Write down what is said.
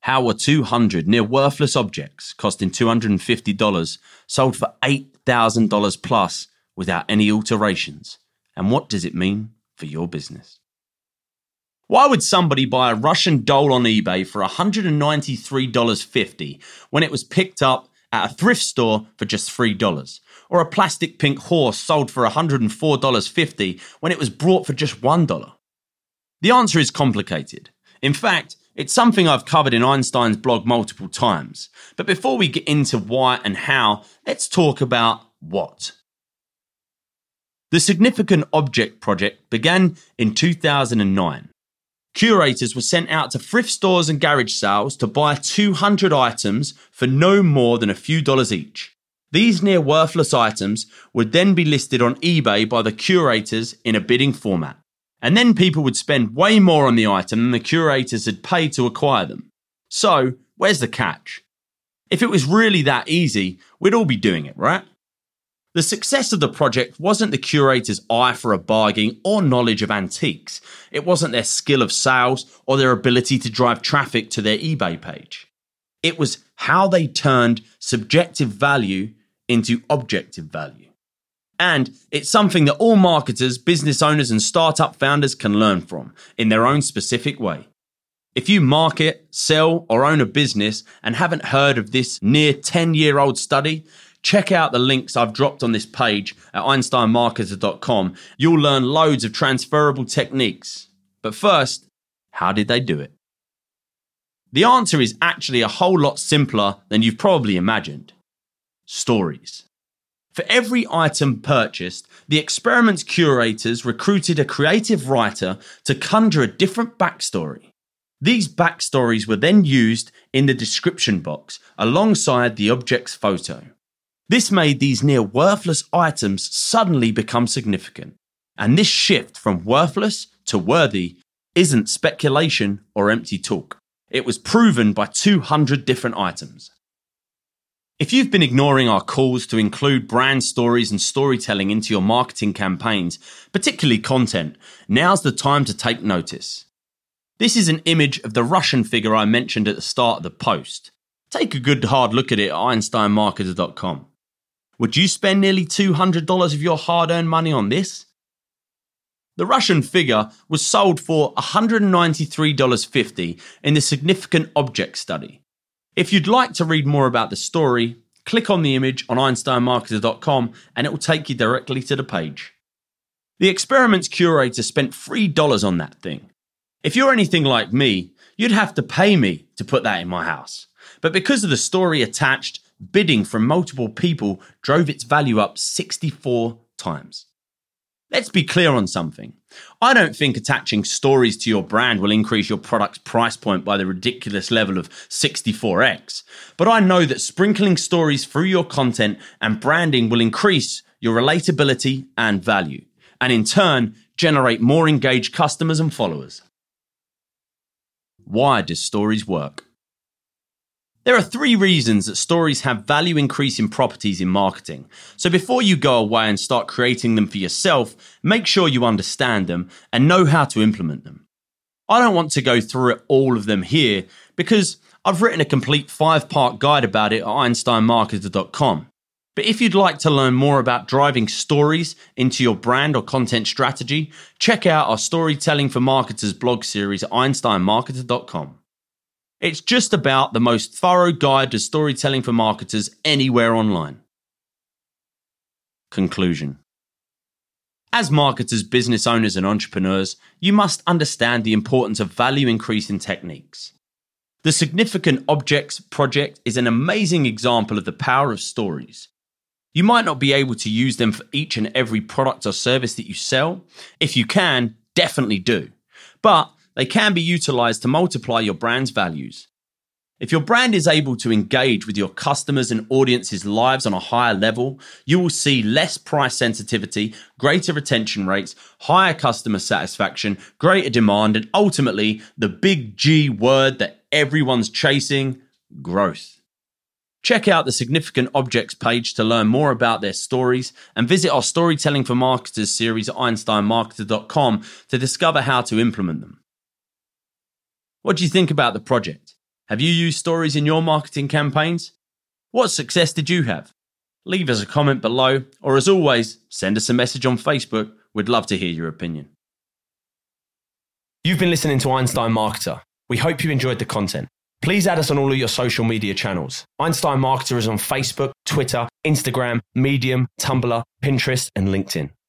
How were 200 near worthless objects costing $250 sold for $8,000 plus without any alterations? And what does it mean for your business? Why would somebody buy a Russian doll on eBay for $193.50 when it was picked up at a thrift store for just $3? Or a plastic pink horse sold for $104.50 when it was brought for just $1? The answer is complicated. In fact, it's something I've covered in Einstein's blog multiple times. But before we get into why and how, let's talk about what. The Significant Object Project began in 2009. Curators were sent out to thrift stores and garage sales to buy 200 items for no more than a few dollars each. These near worthless items would then be listed on eBay by the curators in a bidding format. And then people would spend way more on the item than the curators had paid to acquire them. So, where's the catch? If it was really that easy, we'd all be doing it, right? The success of the project wasn't the curator's eye for a bargain or knowledge of antiques. It wasn't their skill of sales or their ability to drive traffic to their eBay page. It was how they turned subjective value into objective value. And it's something that all marketers, business owners, and startup founders can learn from in their own specific way. If you market, sell, or own a business and haven't heard of this near 10-year-old study, check out the links I've dropped on this page at einsteinmarketer.com. You'll learn loads of transferable techniques. But first, how did they do it? The answer is actually a whole lot simpler than you've probably imagined. Stories. For every item purchased, the experiment's curators recruited a creative writer to conjure a different backstory. These backstories were then used in the description box alongside the object's photo. This made these near worthless items suddenly become significant. And this shift from worthless to worthy isn't speculation or empty talk. It was proven by 200 different items. If you've been ignoring our calls to include brand stories and storytelling into your marketing campaigns, particularly content, now's the time to take notice. This is an image of the Russian figure I mentioned at the start of the post. Take a good hard look at it at einsteinmarketer.com. Would you spend nearly $200 of your hard-earned money on this? The Russian figure was sold for $193.50 in the Significant Object Study. If you'd like to read more about the story, click on the image on einsteinmarketer.com and it will take you directly to the page. The experiment's curator spent $3 on that thing. If you're anything like me, you'd have to pay me to put that in my house. But because of the story attached, bidding from multiple people drove its value up 64 times. Let's be clear on something. I don't think attaching stories to your brand will increase your product's price point by the ridiculous level of 64x. But I know that sprinkling stories through your content and branding will increase your relatability and value, and in turn, generate more engaged customers and followers. Why do stories work? There are 3 reasons that stories have value increasing properties in marketing. So before you go away and start creating them for yourself, make sure you understand them and know how to implement them. I don't want to go through all of them here because I've written a complete 5-part guide about it at einsteinmarketer.com. But if you'd like to learn more about driving stories into your brand or content strategy, check out our Storytelling for Marketers blog series at einsteinmarketer.com. It's just about the most thorough guide to storytelling for marketers anywhere online. Conclusion. As marketers, business owners, and entrepreneurs, you must understand the importance of value increasing techniques. The Significant Objects Project is an amazing example of the power of stories. You might not be able to use them for each and every product or service that you sell. If you can, definitely do. But they can be utilized to multiply your brand's values. If your brand is able to engage with your customers and audience's lives on a higher level, you will see less price sensitivity, greater retention rates, higher customer satisfaction, greater demand, and ultimately the big G word that everyone's chasing, growth. Check out the Significant Objects page to learn more about their stories and visit our Storytelling for Marketers series at einsteinmarketer.com to discover how to implement them. What do you think about the project? Have you used stories in your marketing campaigns? What success did you have? Leave us a comment below, or as always, send us a message on Facebook. We'd love to hear your opinion. You've been listening to Einstein Marketer. We hope you enjoyed the content. Please add us on all of your social media channels. Einstein Marketer is on Facebook, Twitter, Instagram, Medium, Tumblr, Pinterest, and LinkedIn.